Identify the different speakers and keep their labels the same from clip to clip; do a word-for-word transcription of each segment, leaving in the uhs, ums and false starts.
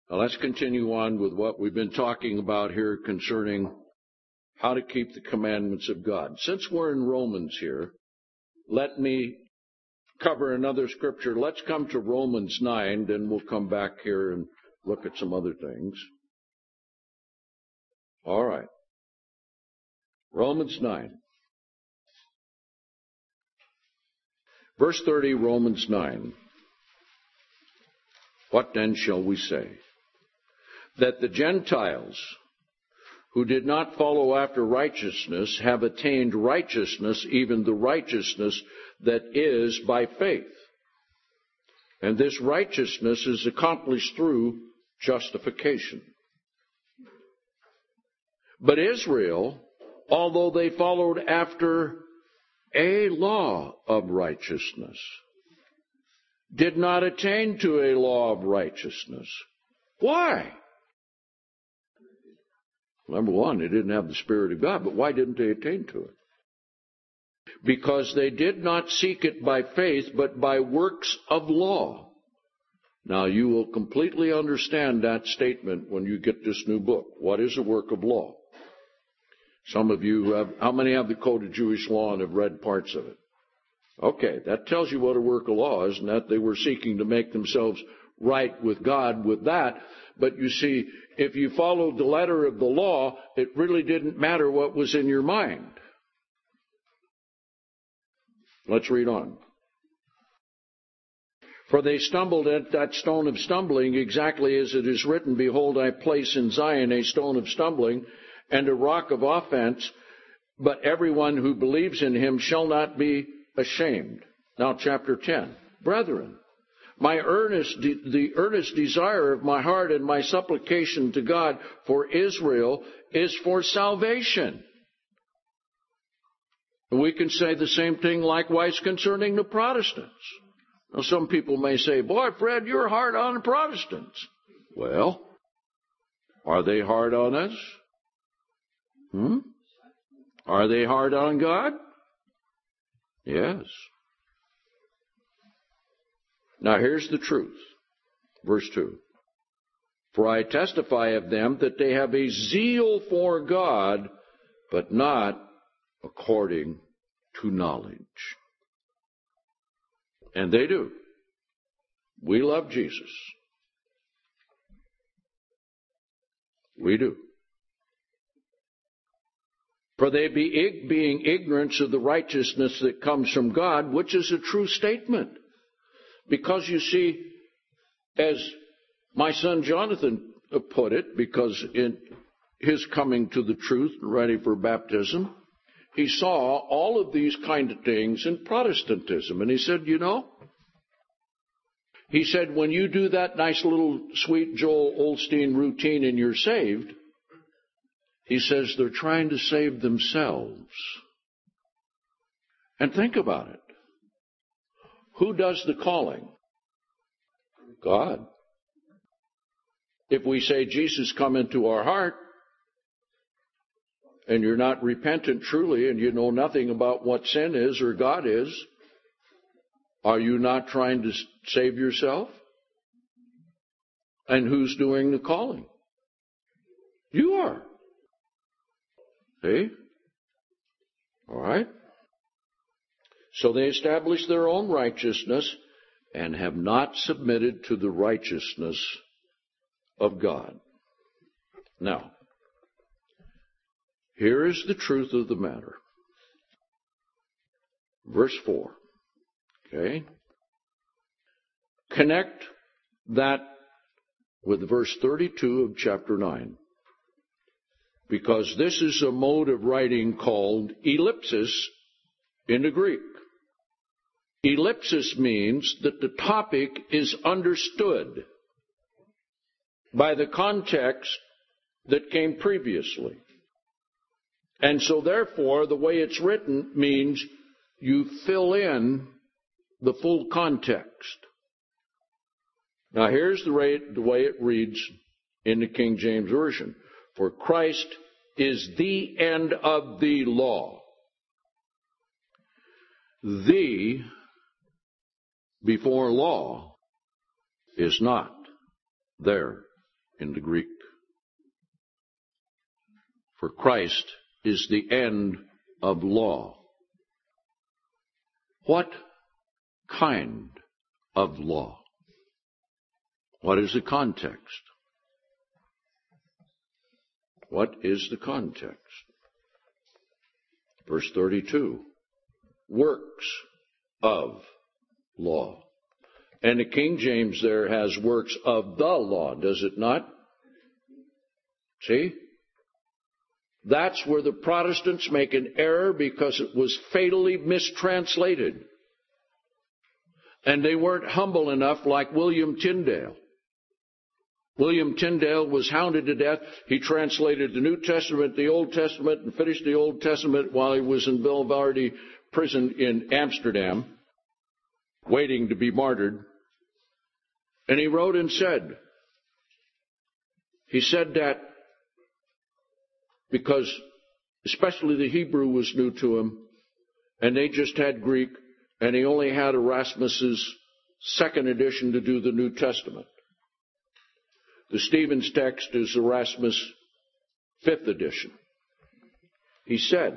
Speaker 1: Now let's continue on with what we've been talking about here concerning how to keep the commandments of God. Since we're in Romans here, let me cover another scripture. Let's come to Romans nine, then we'll come back here and look at some other things. All right. Romans nine. Verse thirty, Romans nine. What then shall we say? That the Gentiles who did not follow after righteousness have attained righteousness, even the righteousness that is by faith. And this righteousness is accomplished through justification. But Israel, although they followed after a law of righteousness, did not attain to a law of righteousness. Why? Number one, they didn't have the Spirit of God, but why didn't they attain to it? Because they did not seek it by faith, but by works of law. Now, you will completely understand that statement when you get this new book. What is a work of law? Some of you have, how many have the Code of Jewish Law and have read parts of it? Okay, that tells you what a work of law is, and that they were seeking to make themselves right with God with that. But you see, if you followed the letter of the law, it really didn't matter what was in your mind. Let's read on. For they stumbled at that stone of stumbling, exactly as it is written, Behold, I place in Zion a stone of stumbling and a rock of offense, but everyone who believes in him shall not be ashamed. Now, chapter ten. Brethren, my earnest, de- the earnest desire of my heart and my supplication to God for Israel is for salvation. And we can say the same thing likewise concerning the Protestants. Now, some people may say, boy, Fred, you're hard on the Protestants. Well, are they hard on us? Hmm? Are they hard on God? Yes. Now here's the truth. Verse two. For I testify of them that they have a zeal for God, but not according to knowledge. And they do. We love Jesus. We do. For they be being ignorant of the righteousness that comes from God, which is a true statement. Because you see, as my son Jonathan put it, because in his coming to the truth, ready for baptism, he saw all of these kind of things in Protestantism. And he said, you know, he said, when you do that nice little sweet Joel Osteen routine and you're saved, he says they're trying to save themselves. And think about it. Who does the calling? God. If we say, Jesus, come into our heart, and you're not repentant truly, and you know nothing about what sin is or God is, are you not trying to save yourself? And who's doing the calling? You are. See? All right? So they established their own righteousness and have not submitted to the righteousness of God. Now, here is the truth of the matter. Verse four. Okay? Connect that with verse thirty-two of chapter nine. Because this is a mode of writing called ellipsis in the Greek. Ellipsis means that the topic is understood by the context that came previously. And so therefore, the way it's written means you fill in the full context. Now here's the way, the way it reads in the King James Version. For Christ is the end of the law. The before law is not there in the Greek. For Christ is the end of law. What kind of law? What is the context? What is the context? Verse thirty-two. Works of law. And the King James there has works of the law, does it not? See? That's where the Protestants make an error because it was fatally mistranslated. And they weren't humble enough like William Tyndale. William Tyndale was hounded to death. He translated the New Testament, the Old Testament, and finished the Old Testament while he was in Vilvoorde prison in Amsterdam, waiting to be martyred. And he wrote and said, he said that because especially the Hebrew was new to him, and they just had Greek, and he only had Erasmus's second edition to do the New Testament. The Stevens text is Erasmus' fifth edition. He said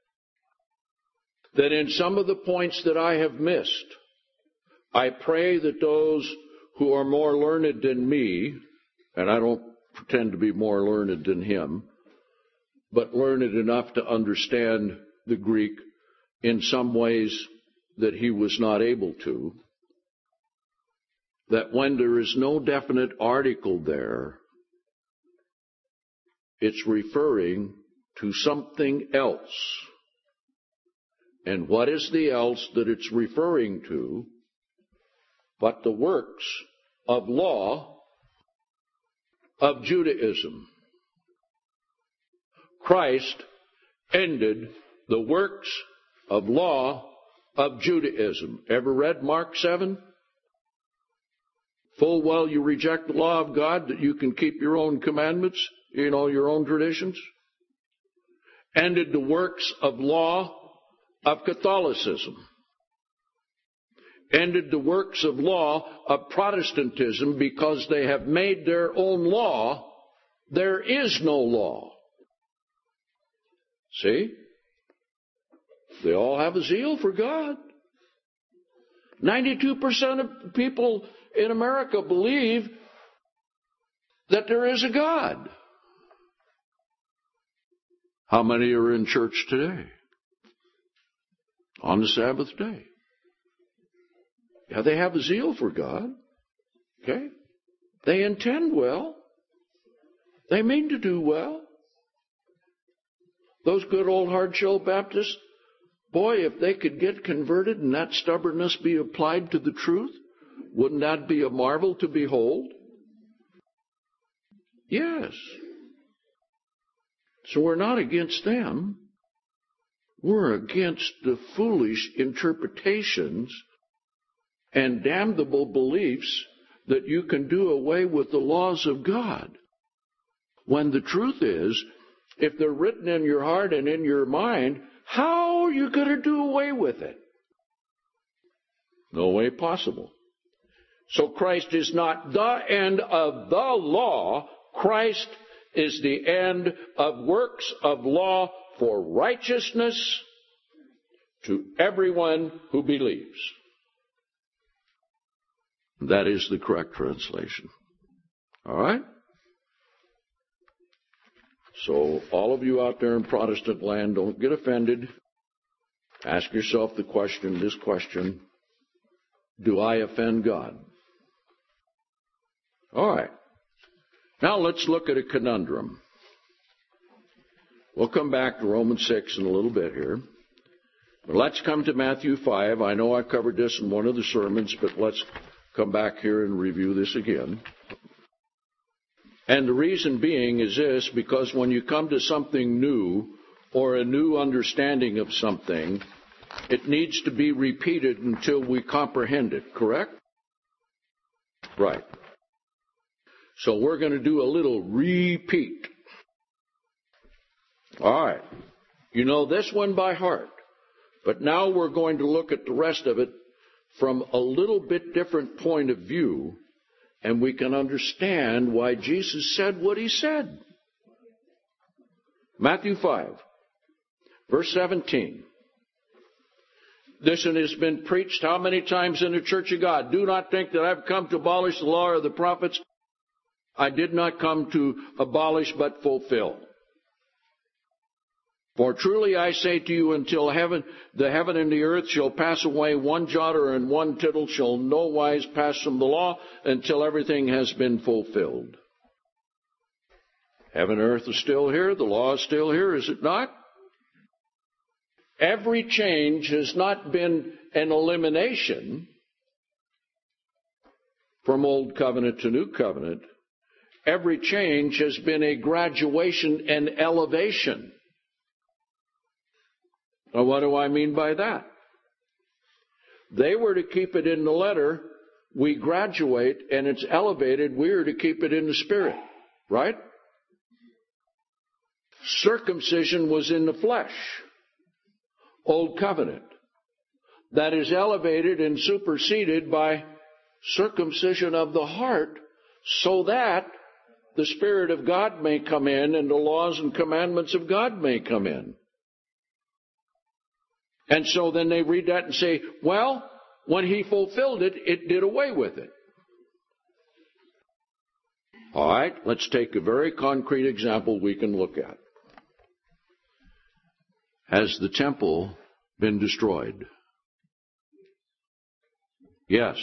Speaker 1: that in some of the points that I have missed, I pray that those who are more learned than me, and I don't pretend to be more learned than him, but learned enough to understand the Greek in some ways that he was not able to, that when there is no definite article there, it's referring to something else. And what is the else that it's referring to but the works of law of Judaism? Christ ended the works of law of Judaism. Ever read Mark seven? Full well you reject the law of God that you can keep your own commandments, you know, your own traditions. Ended the works of law of Catholicism. Ended the works of law of Protestantism because they have made their own law. There is no law. See? They all have a zeal for God. ninety-two percent of people in America believe that there is a God. How many are in church today? On the Sabbath day? Yeah, they have a zeal for God. Okay? They intend well. They mean to do well. Those good old hard-shell Baptists, boy, if they could get converted and that stubbornness be applied to the truth, wouldn't that be a marvel to behold? Yes. So we're not against them. We're against the foolish interpretations and damnable beliefs that you can do away with the laws of God. When the truth is, if they're written in your heart and in your mind, how are you going to do away with it? No way possible. So Christ is not the end of the law. Christ is the end of works of law for righteousness to everyone who believes. That is the correct translation. All right? So all of you out there in Protestant land, don't get offended. Ask yourself the question, this question, do I offend God? All right. Now let's look at a conundrum. We'll come back to Romans six in a little bit here. But let's come to Matthew five. I know I covered this in one of the sermons, but let's come back here and review this again. And the reason being is this, because when you come to something new or a new understanding of something, it needs to be repeated until we comprehend it, correct? Right. So we're going to do a little repeat. All right. You know this one by heart. But now we're going to look at the rest of it from a little bit different point of view And we can understand why Jesus said what he said. Matthew five, verse seventeen. This one has been preached how many times in the church of God? Do not think that I've come to abolish the law or the prophets. I did not come to abolish but fulfill. For truly I say to you, until heaven, the heaven and the earth shall pass away, one jot or and one tittle shall no wise pass from the law until everything has been fulfilled. Heaven and earth is still here. The law is still here, is it not? Every change has not been an elimination from Old Covenant to New Covenant. Every change has been a graduation and elevation. Now, what do I mean by that? They were to keep it in the letter. We graduate and it's elevated. We are to keep it in the spirit. Right? Circumcision was in the flesh. Old Covenant. That is elevated and superseded by circumcision of the heart, so that the Spirit of God may come in and the laws and commandments of God may come in. And so then they read that and say, well, when he fulfilled it, it did away with it. All right, let's take a very concrete example we can look at. Has the temple been destroyed? Yes.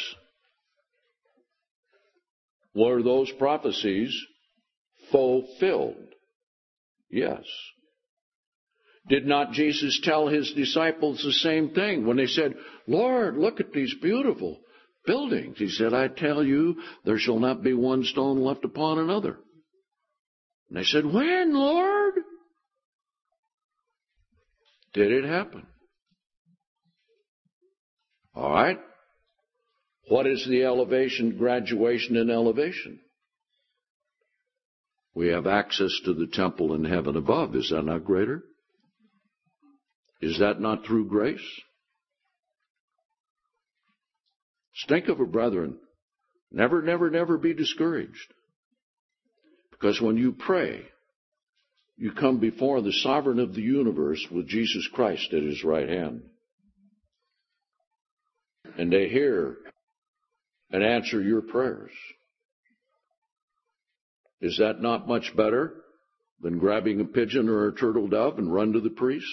Speaker 1: Were those prophecies fulfilled? Yes. Did not Jesus tell his disciples the same thing when they said, Lord, look at these beautiful buildings? He said, I tell you, there shall not be one stone left upon another. And they said, when, Lord? Did it happen? All right. What is the elevation, graduation, and elevation? We have access to the temple in heaven above. Is that not greater? Is that not through grace? Think of it, brethren. Never, never, never be discouraged. Because when you pray, you come before the sovereign of the universe with Jesus Christ at his right hand. And they hear and answer your prayers. Is that not much better than grabbing a pigeon or a turtle dove and run to the priest?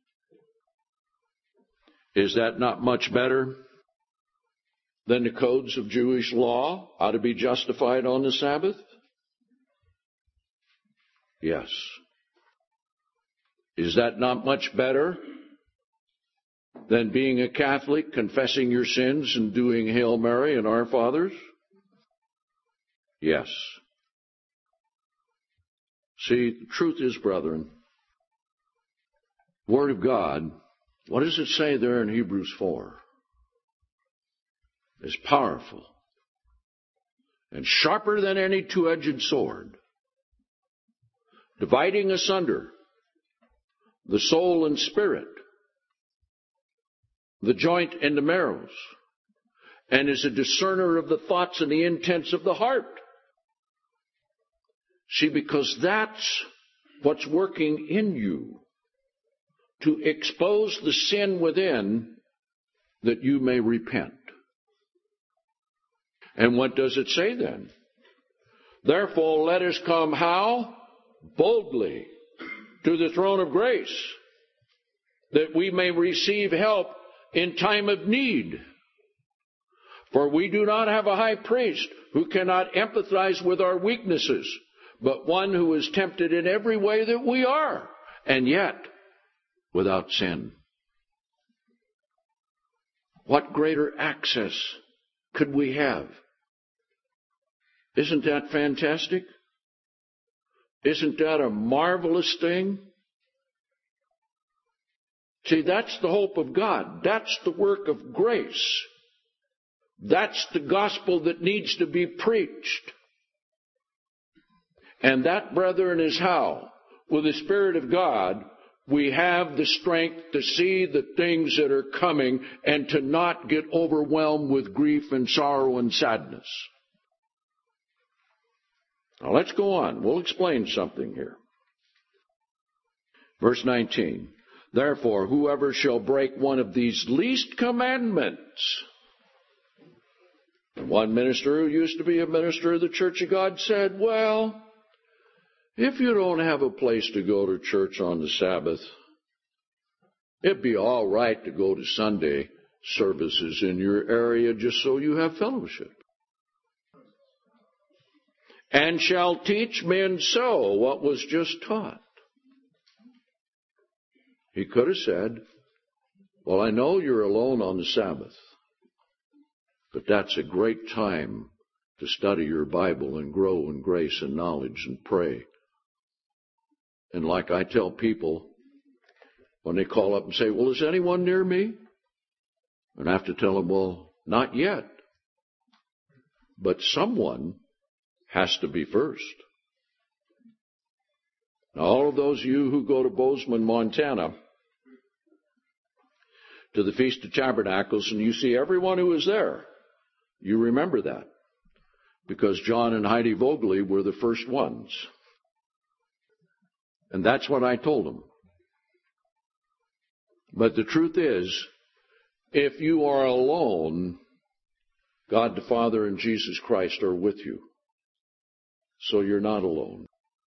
Speaker 1: Is that not much better than the codes of Jewish law, how to be justified on the Sabbath? Yes. Is that not much better than being a Catholic, confessing your sins and doing Hail Mary and Our Fathers? Yes. See, the truth is, brethren, Word of God, what does it say there in Hebrews four? It's powerful and sharper than any two-edged sword, dividing asunder the soul and spirit, the joint and the marrows, and is a discerner of the thoughts and the intents of the heart. See, because that's what's working in you, to expose the sin within that you may repent. And what does it say then? Therefore, let us come how? Boldly to the throne of grace, that we may receive help in time of need. For we do not have a high priest who cannot empathize with our weaknesses, but one who is tempted in every way that we are, and yet without sin. What greater access could we have? Isn't that fantastic? Isn't that a marvelous thing? See, that's the hope of God. That's the work of grace. That's the gospel that needs to be preached. And that, brethren, is how, with the Spirit of God, we have the strength to see the things that are coming and to not get overwhelmed with grief and sorrow and sadness. Now let's go on. We'll explain something here. Verse nineteen. Therefore, whoever shall break one of these least commandments. One minister who used to be a minister of the Church of God said, well, if you don't have a place to go to church on the Sabbath, it'd be all right to go to Sunday services in your area just so you have fellowship. And shall teach men so what was just taught. He could have said, well, I know you're alone on the Sabbath, but that's a great time to study your Bible and grow in grace and knowledge and pray. And like I tell people, when they call up and say, well, is anyone near me? And I have to tell them, well, not yet. But someone has to be first. Now, all of those of you who go to Bozeman, Montana, to the Feast of Tabernacles, and you see everyone who was there, you remember that. Because John and Heidi Vogeley were the first ones. And that's what I told them. But the truth is, if you are alone, God the Father and Jesus Christ are with you. So you're not alone.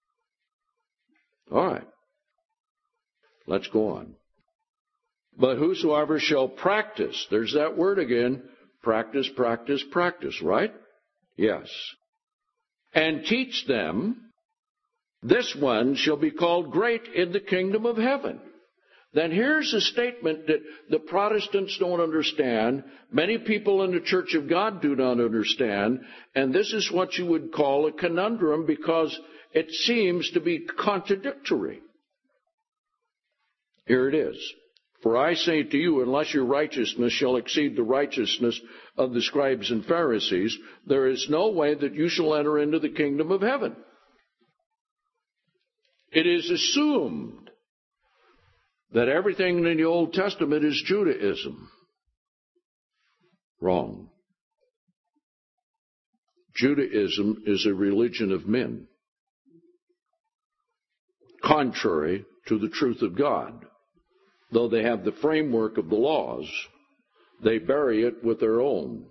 Speaker 1: All right. Let's go on. But whosoever shall practice, there's that word again, practice, practice, practice, right? Yes. And teach them, this one shall be called great in the kingdom of heaven. Then here's a statement that the Protestants don't understand. Many people in the Church of God do not understand. And this is what you would call a conundrum because it seems to be contradictory. Here it is. For I say to you, unless your righteousness shall exceed the righteousness of the scribes and Pharisees, there is no way that you shall enter into the kingdom of heaven. It is assumed that everything in the Old Testament is Judaism. Wrong. Judaism is a religion of men, contrary to the truth of God. Though they have the framework of the laws, they bury it with their own.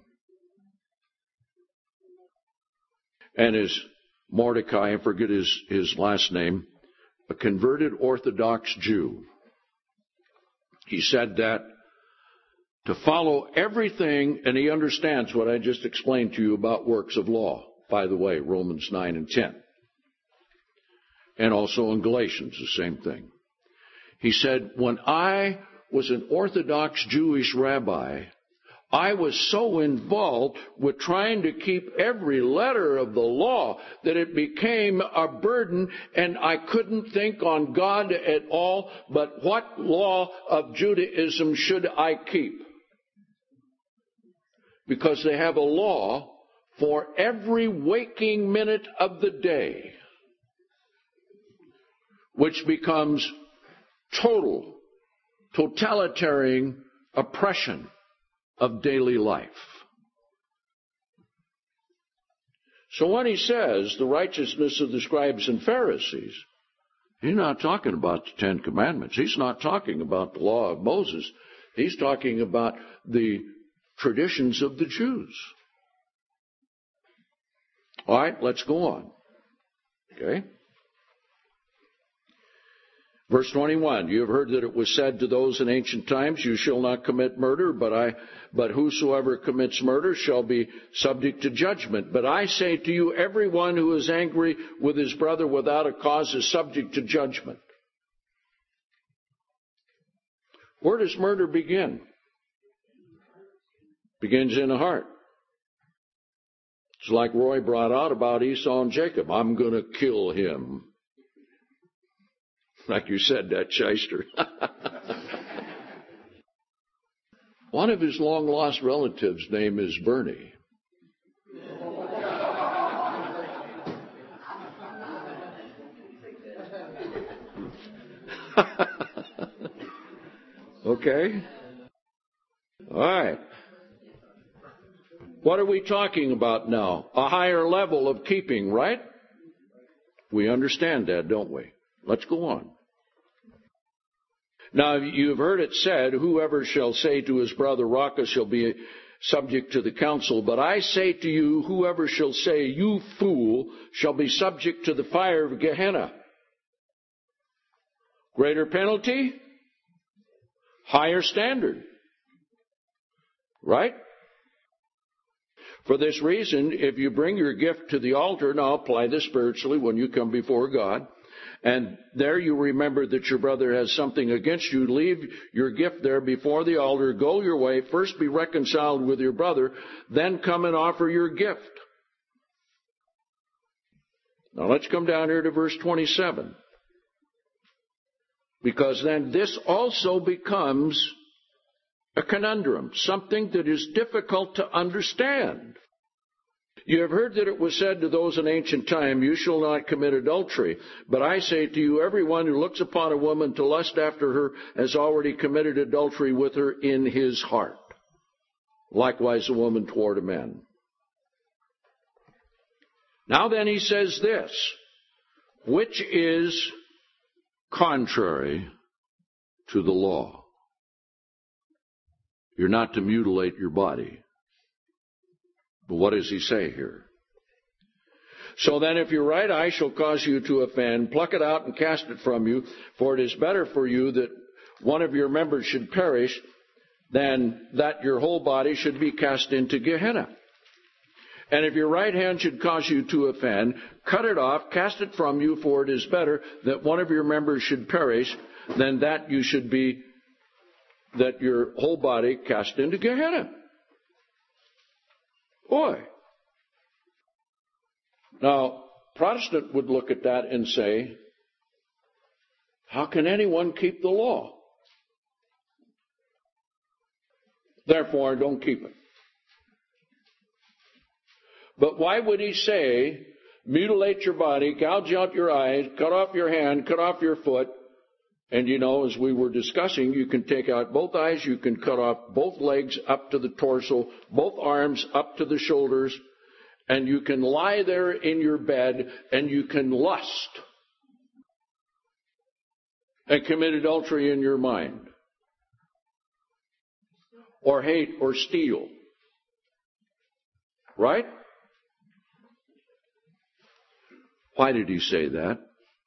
Speaker 1: And as Mordecai, I forget his, his last name, a converted Orthodox Jew, he said that to follow everything, and he understands what I just explained to you about works of law, by the way, Romans nine and ten. And also in Galatians, the same thing. He said, when I was an Orthodox Jewish rabbi, I was so involved with trying to keep every letter of the law that it became a burden, and I couldn't think on God at all, but what law of Judaism should I keep? Because they have a law for every waking minute of the day, which becomes total, totalitarian oppression of daily life. So when he says the righteousness of the scribes and Pharisees, he's not talking about the Ten Commandments. He's not talking about the law of Moses. He's talking about the traditions of the Jews. All right, let's go on. Okay? Verse twenty-one, you have heard that it was said to those in ancient times, you shall not commit murder, but I, but whosoever commits murder shall be subject to judgment. But I say to you, everyone who is angry with his brother without a cause is subject to judgment. Where does murder begin? Begins in the heart. It's like Roy brought out about Esau and Jacob. I'm going to kill him. Like you said, that shyster. One of his long-lost relatives' name is Bernie. Okay? All right. What are we talking about now? A higher level of keeping, right? We understand that, don't we? Let's go on. Now, you've heard it said, whoever shall say to his brother, Raca, shall be subject to the council. But I say to you, whoever shall say, you fool, shall be subject to the fire of Gehenna. Greater penalty, higher standard. Right? For this reason, if you bring your gift to the altar, now apply this spiritually when you come before God, and there you remember that your brother has something against you, leave your gift there before the altar, go your way, first be reconciled with your brother, then come and offer your gift. Now let's come down here to verse twenty-seven. Because then this also becomes a conundrum, something that is difficult to understand. You have heard that it was said to those in ancient time, you shall not commit adultery. But I say to you, everyone who looks upon a woman to lust after her has already committed adultery with her in his heart. Likewise a woman toward a man. Now then he says this, which is contrary to the law. You're not to mutilate your body. But what does he say here? So then if your right eye shall cause you to offend, pluck it out and cast it from you, for it is better for you that one of your members should perish than that your whole body should be cast into Gehenna. And if your right hand should cause you to offend, cut it off, cast it from you, for it is better that one of your members should perish than that you should be, that your whole body cast into Gehenna. Boy. Now, Protestant would look at that and say, how can anyone keep the law? Therefore, don't keep it. But why would he say, mutilate your body, gouge out your eyes, cut off your hand, cut off your foot? And you know, as we were discussing, you can take out both eyes, you can cut off both legs up to the torso, both arms up to the shoulders, and you can lie there in your bed and you can lust and commit adultery in your mind, or hate or steal. Right? Why did he say that?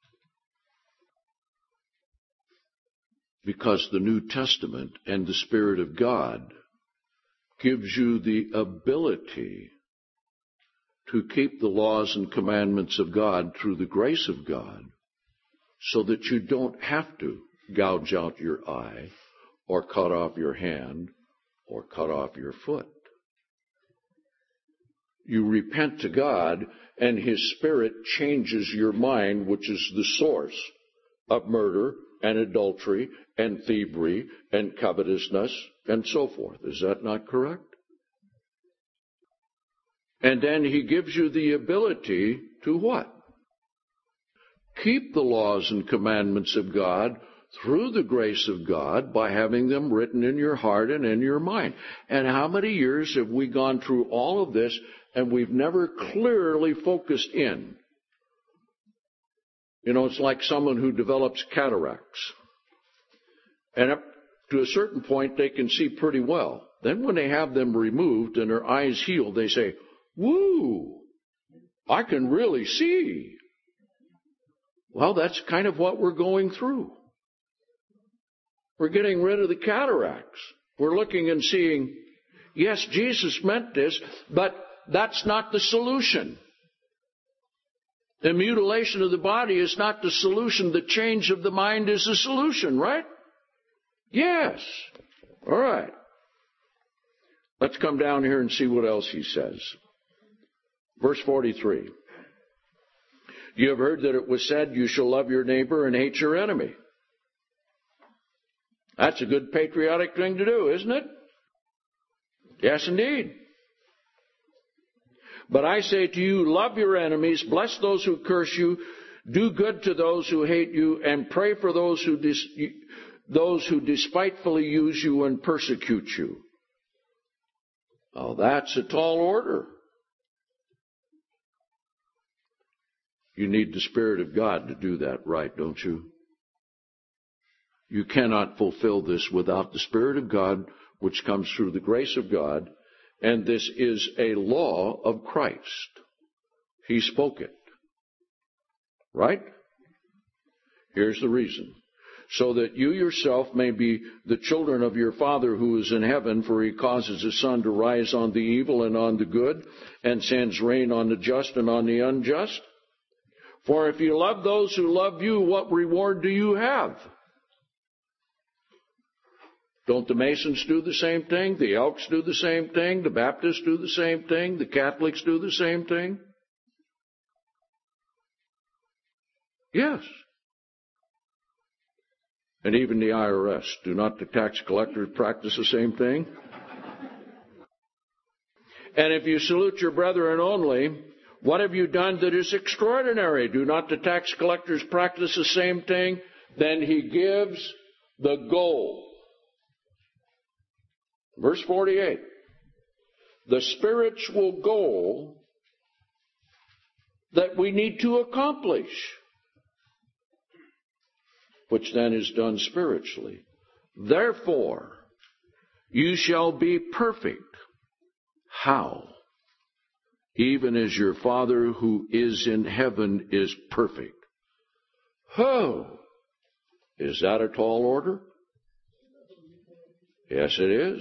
Speaker 1: Because the New Testament and the Spirit of God gives you the ability to keep the laws and commandments of God through the grace of God, so that you don't have to gouge out your eye or cut off your hand or cut off your foot. You repent to God, and His Spirit changes your mind, which is the source of murder and adultery and thievery and covetousness and so forth. Is that not correct? And then He gives you the ability to what? Keep the laws and commandments of God through the grace of God by having them written in your heart and in your mind. And how many years have we gone through all of this and we've never clearly focused in? You know, it's like someone who develops cataracts. And up to a certain point, they can see pretty well. Then when they have them removed and their eyes healed, they say, woo, I can really see. Well, that's kind of what we're going through. We're getting rid of the cataracts. We're looking and seeing, yes, Jesus meant this, but that's not the solution. The mutilation of the body is not the solution. The change of the mind is the solution, right? Yes. All right. Let's come down here and see what else he says. Verse forty-three. You have heard that it was said, you shall love your neighbor and hate your enemy. That's a good patriotic thing to do, isn't it? Yes, indeed. But I say to you, love your enemies, bless those who curse you, do good to those who hate you, and pray for those who dis- those who despitefully use you and persecute you. Oh, that's a tall order. You need the Spirit of God to do that right, don't you? You cannot fulfill this without the Spirit of God, which comes through the grace of God, and this is a law of Christ. He spoke it. Right? Here's the reason. So that you yourself may be the children of your Father who is in heaven, for he causes his sun to rise on the evil and on the good, and sends rain on the just and on the unjust. For if you love those who love you, what reward do you have? Don't the Masons do the same thing? The Elks do the same thing? The Baptists do the same thing? The Catholics do the same thing? Yes. And even the I R S. Do not the tax collectors practice the same thing? And if you salute your brethren only, what have you done that is extraordinary? Do not the tax collectors practice the same thing? Then he gives the goal. Verse forty-eight. The spiritual goal that we need to accomplish, which then is done spiritually. Therefore, you shall be perfect. How? Even as your Father who is in heaven is perfect. Oh, is that a tall order? Yes, it is.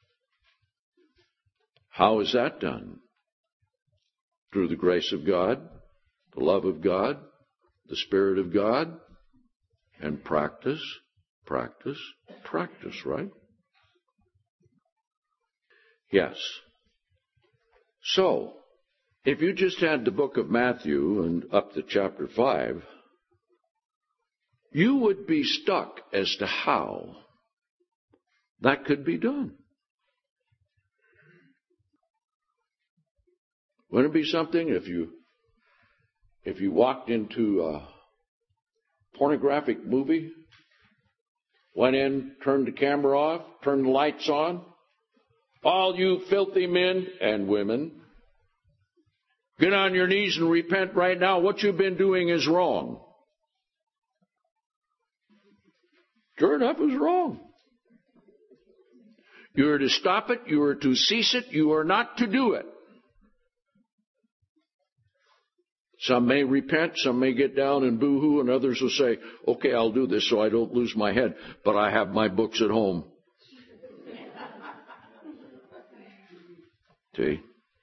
Speaker 1: How is that done? Through the grace of God, the love of God, the Spirit of God, and practice, practice, practice, right? Yes. So, if you just had the book of Matthew and up to chapter five, you would be stuck as to how that could be done. Wouldn't it be something if you if you walked into a pornographic movie, went in, turned the camera off, turned the lights on, all you filthy men and women, get on your knees and repent right now. What you've been doing is wrong. Sure enough, it was wrong. You are to stop it. You are to cease it. You are not to do it. Some may repent, some may get down and boo-hoo, and others will say, okay, I'll do this so I don't lose my head, but I have my books at home. See?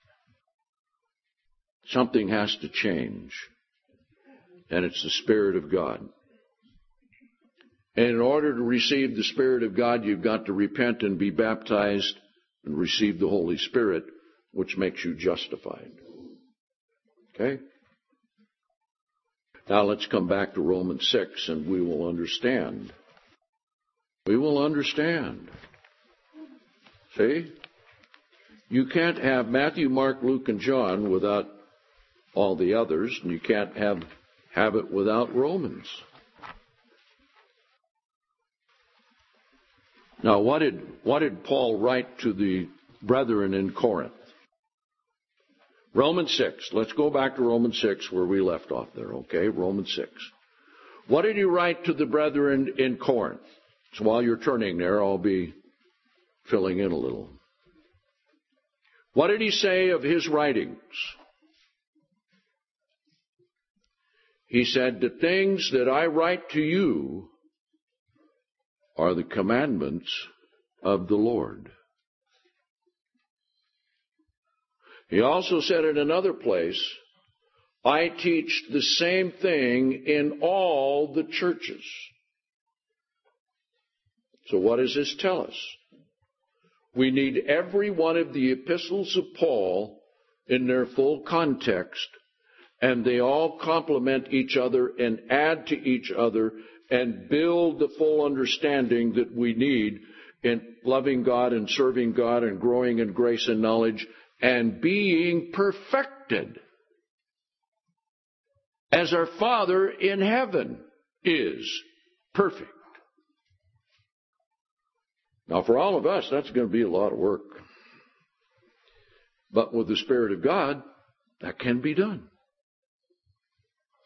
Speaker 1: Something has to change, and it's the Spirit of God. And in order to receive the Spirit of God, you've got to repent and be baptized and receive the Holy Spirit, which makes you justified. Okay? Now let's come back to Romans six and we will understand. We will understand. See? You can't have Matthew, Mark, Luke, and John without all the others, and you can't have, have it without Romans. Now, what did, what did Paul write to the brethren in Corinth? Romans six. Let's go back to Romans six where we left off there, okay? Romans six. What did he write to the brethren in Corinth? So while you're turning there, I'll be filling in a little. What did he say of his writings? He said, the things that I write to you are the commandments of the Lord. He also said in another place, I teach the same thing in all the churches. So what does this tell us? We need every one of the epistles of Paul in their full context, and they all complement each other and add to each other and build the full understanding that we need in loving God and serving God and growing in grace and knowledge and being perfected as our Father in heaven is perfect. Now, for all of us, that's going to be a lot of work. But with the Spirit of God, that can be done.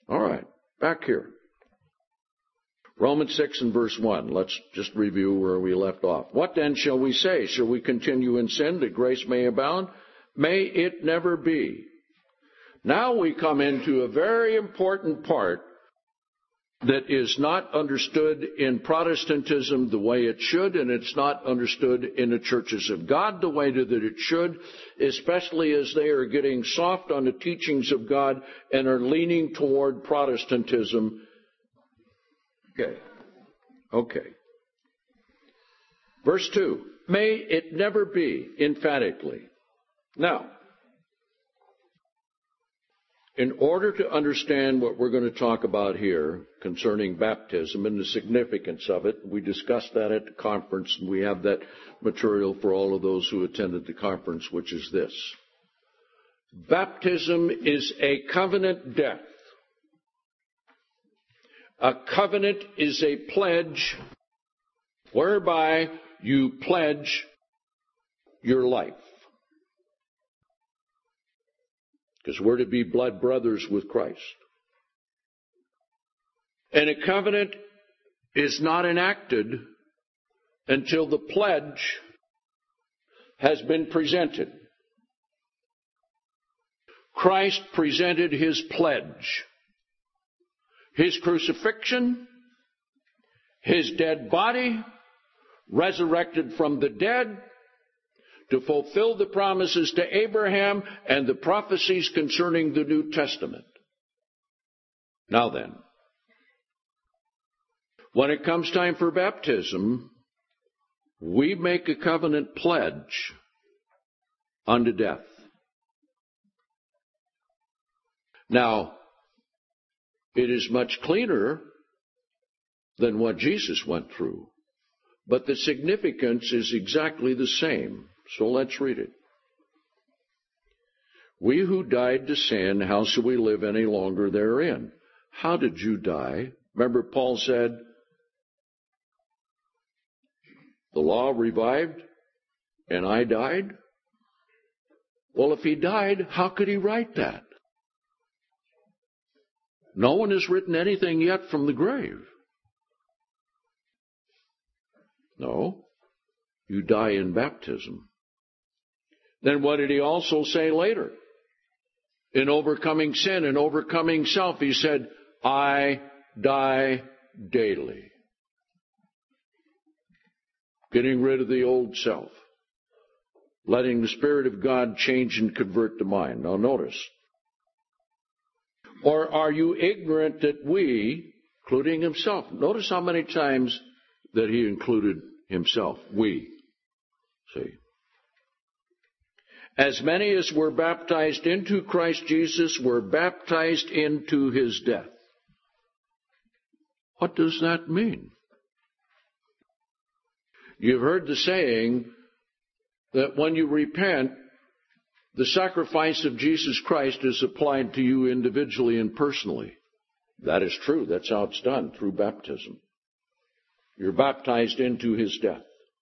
Speaker 1: All right, back here. Romans six and verse one. Let's just review where we left off. What then shall we say? Shall we continue in sin that grace may abound? May it never be. Now we come into a very important part that is not understood in Protestantism the way it should, and it's not understood in the churches of God the way that it should, especially as they are getting soft on the teachings of God and are leaning toward Protestantism. Okay. Okay. Verse two. May it never be, emphatically. Now, in order to understand what we're going to talk about here concerning baptism and the significance of it, we discussed that at the conference, and we have that material for all of those who attended the conference, which is this. Baptism is a covenant death. A covenant is a pledge whereby you pledge your life. Because we're to be blood brothers with Christ. And a covenant is not enacted until the pledge has been presented. Christ presented his pledge. His crucifixion, his dead body, resurrected from the dead, to fulfill the promises to Abraham and the prophecies concerning the New Testament. Now then, when it comes time for baptism, we make a covenant pledge unto death. Now, it is much cleaner than what Jesus went through, but the significance is exactly the same. So let's read it. We who died to sin, how shall we live any longer therein? How did you die? Remember Paul said, the law revived and I died? Well, if he died, how could he write that? No one has written anything yet from the grave. No, you die in baptism. Then what did he also say later? In overcoming sin and overcoming self, he said, I die daily. Getting rid of the old self. Letting the Spirit of God change and convert the mind. Now notice. Or are you ignorant that we, including himself, notice how many times that he included himself, we. See. As many as were baptized into Christ Jesus were baptized into his death. What does that mean? You've heard the saying that when you repent, the sacrifice of Jesus Christ is applied to you individually and personally. That is true. That's how it's done, through baptism. You're baptized into his death.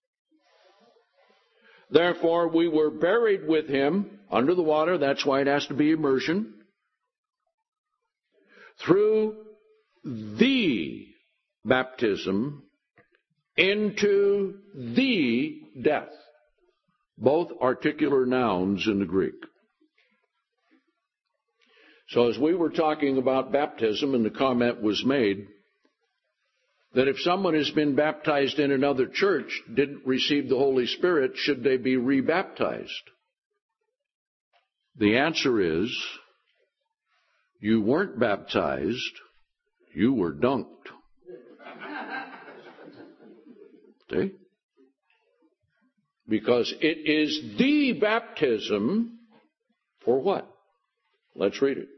Speaker 1: Therefore, we were buried with him under the water. That's why it has to be immersion. Through the baptism into the death. Both articular nouns in the Greek. So as we were talking about baptism, and the comment was made that if someone has been baptized in another church, didn't receive the Holy Spirit, should they be rebaptized? The answer is, you weren't baptized, you were dunked. See? Because it is the baptism for what? Let's read it.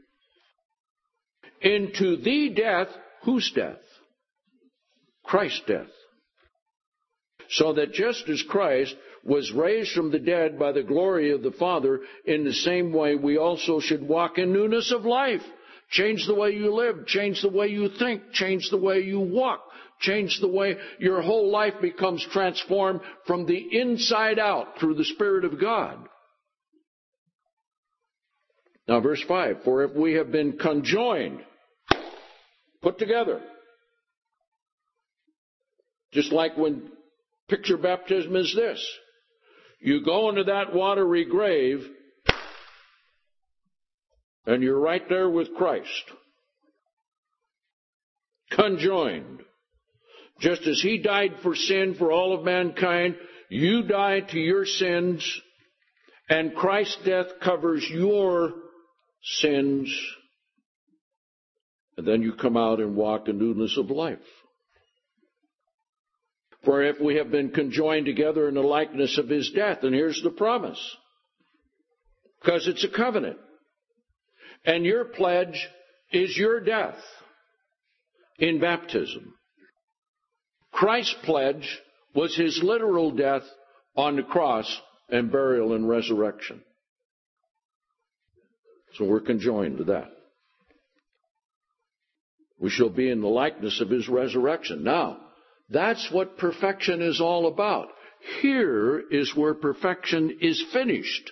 Speaker 1: Into the death, whose death? Christ's death. So that just as Christ was raised from the dead by the glory of the Father, in the same way we also should walk in newness of life. Change the way you live, change the way you think, change the way you walk, change the way your whole life becomes transformed from the inside out through the Spirit of God. Now verse five, for if we have been conjoined, put together. Just like when picture baptism is this. You go into that watery grave, and you're right there with Christ. Conjoined. Just as He died for sin for all of mankind, you die to your sins, and Christ's death covers your sins. And then you come out and walk in newness of life. For if we have been conjoined together in the likeness of His death, and here's the promise, because it's a covenant, and your pledge is your death in baptism. Christ's pledge was His literal death on the cross and burial and resurrection. So we're conjoined to that. We shall be in the likeness of His resurrection. Now, that's what perfection is all about. Here is where perfection is finished.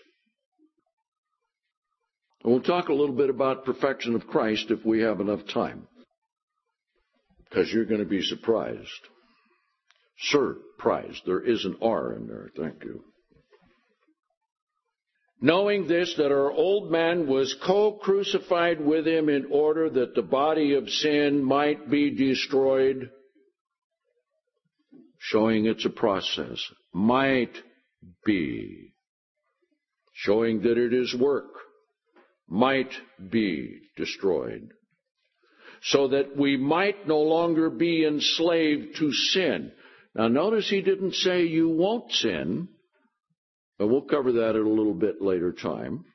Speaker 1: And we'll talk a little bit about perfection of Christ if we have enough time, because you're going to be surprised. Surprised. There is an R in there. Thank you. Knowing this, that our old man was co-crucified with Him in order that the body of sin might be destroyed. Showing it's a process. Might be. Showing that it is work. Might be destroyed. So that we might no longer be enslaved to sin. Now notice He didn't say you won't sin. And we'll cover that at a little bit later time.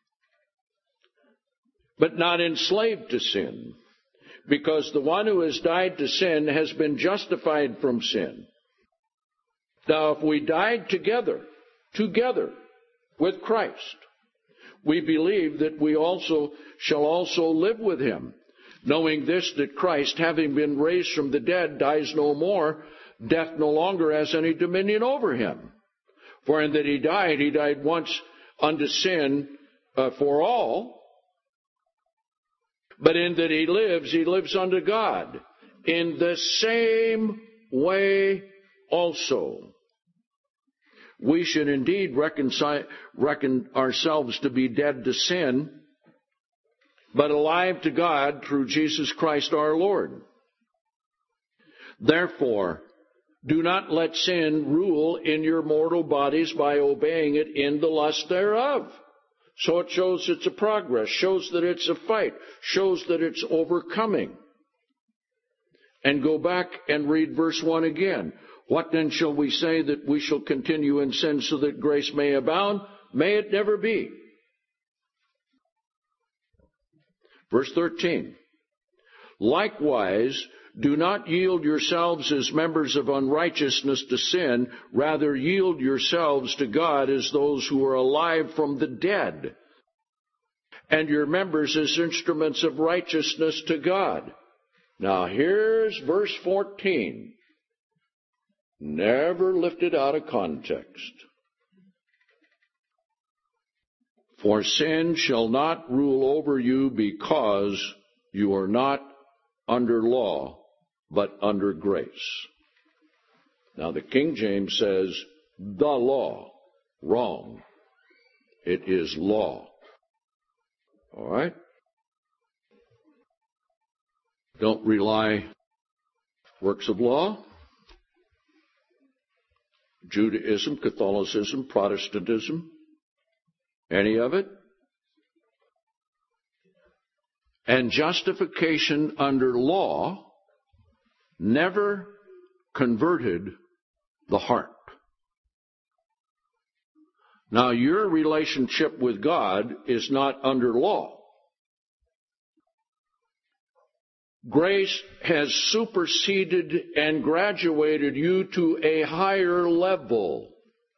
Speaker 1: But not enslaved to sin. Because the one who has died to sin has been justified from sin. Now, if we died together, together with Christ, we believe that we also shall also live with Him, knowing this, that Christ, having been raised from the dead, dies no more, death no longer has any dominion over Him. For in that He died, He died once unto sin uh, for all, but in that He lives, He lives unto God. In the same way also, we should indeed reconcile, reckon ourselves to be dead to sin, but alive to God through Jesus Christ our Lord. Therefore, do not let sin rule in your mortal bodies by obeying it in the lust thereof. So it shows it's a progress, shows that it's a fight, shows that it's overcoming. And go back and read verse one again. What then shall we say, that we shall continue in sin so that grace may abound? May it never be. Verse thirteen. Likewise, do not yield yourselves as members of unrighteousness to sin, rather yield yourselves to God as those who are alive from the dead, and your members as instruments of righteousness to God. Now here's verse fourteen. Never lifted out of context. For sin shall not rule over you, because you are not under law, but under grace. Now the King James says, the law. Wrong. It is law. All right? Don't rely works of law. Judaism, Catholicism, Protestantism, any of it. And justification under law never converted the heart. Now, your relationship with God is not under law. Grace has superseded and graduated you to a higher level.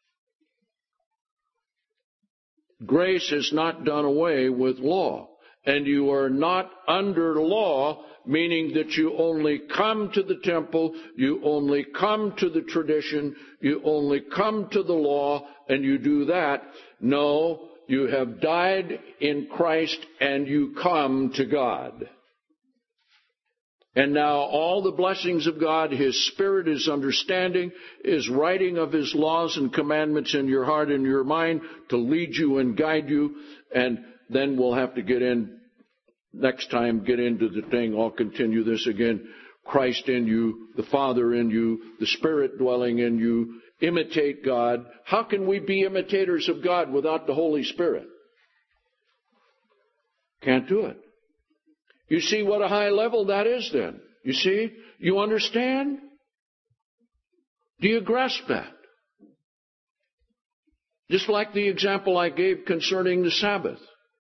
Speaker 1: Grace has not done away with law. And you are not under law, meaning that you only come to the temple, you only come to the tradition, you only come to the law, and you do that. No, you have died in Christ and you come to God. And now all the blessings of God, His Spirit, His understanding, His writing of His laws and commandments in your heart and your mind to lead you and guide you. And then we'll have to get in, next time, get into the thing. I'll continue this again. Christ in you, the Father in you, the Spirit dwelling in you. Imitate God. How can we be imitators of God without the Holy Spirit? Can't do it. You see what a high level that is then? You see? You understand? Do you grasp that? Just like the example I gave concerning the Sabbath.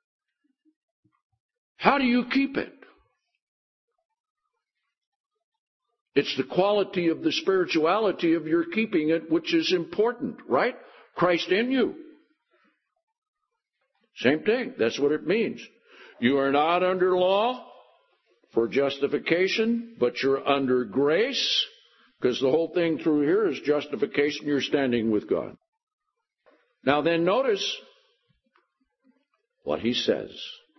Speaker 1: How do you keep it? It's the quality of the spirituality of your keeping it which is important, right? Christ in you. Same thing. That's what it means. You are not under law for justification, but you're under grace, because the whole thing through here is justification. You're standing with God. Now then, notice what he says.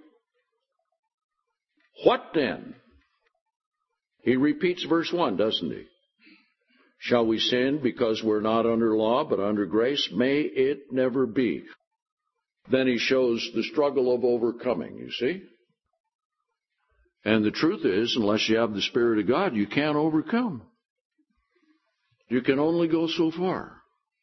Speaker 1: What then? He repeats verse one, doesn't he? Shall we sin because we're not under law, but under grace? May it never be. Then he shows the struggle of overcoming, you see? And the truth is, unless you have the Spirit of God, you can't overcome. You can only go so far.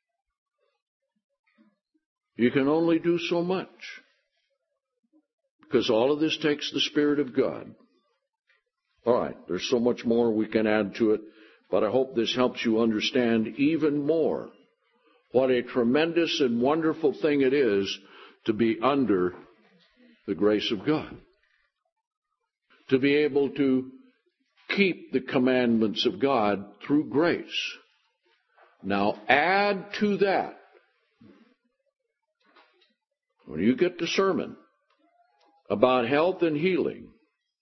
Speaker 1: You can only do so much. Because all of this takes the Spirit of God. All right, there's so much more we can add to it, but I hope this helps you understand even more what a tremendous and wonderful thing it is to be under the grace of God. To be able to keep the commandments of God through grace. Now add to that, when you get the sermon about health and healing,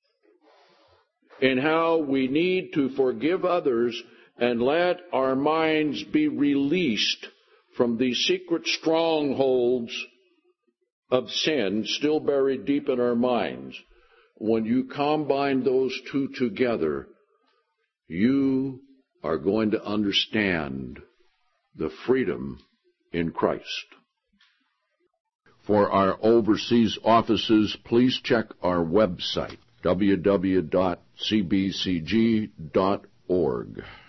Speaker 1: and how we need to forgive others and let our minds be released from these secret strongholds of sin still buried deep in our minds. When you combine those two together, you are going to understand the freedom in Christ. For our overseas offices, please check our website, w w w dot c b c g dot org.